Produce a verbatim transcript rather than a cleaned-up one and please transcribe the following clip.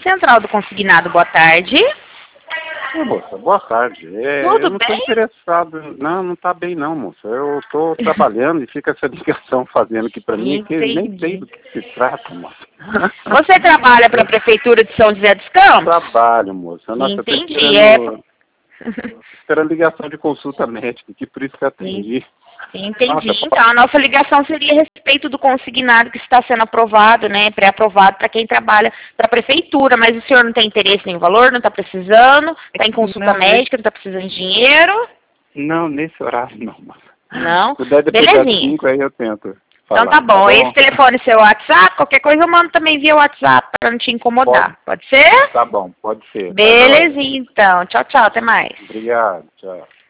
Central do Consignado, boa tarde. Ô, moça, boa tarde. É, Tudo eu não estou bem? interessado. Não, não está bem não, moça. Eu estou trabalhando e fica essa ligação fazendo aqui para mim, que eu nem sei do que se trata, moça. Você trabalha para a Prefeitura de São José dos Campos? Trabalho, moça. Nossa, eu tô Entendi. esperando, É... esperando ligação de consulta médica, que por isso que eu atendi. Entendi. Nossa, Então, a nossa ligação seria a respeito do consignado que está sendo aprovado, né, pré-aprovado para quem trabalha para a prefeitura, mas o senhor não tem interesse em valor, não está precisando, está em consulta não, médica, não está precisando de dinheiro? Não, nesse horário não, moça. Não? Se puder depois das Belezinha. cinco, aí eu tento Então falar, tá bom. tá bom? Esse telefone é seu WhatsApp, qualquer coisa eu mando também via WhatsApp para não te incomodar. Pode, pode ser? Tá bom, pode ser. Tá Belezinha, então. Tchau, tchau. Até mais. Obrigado, tchau.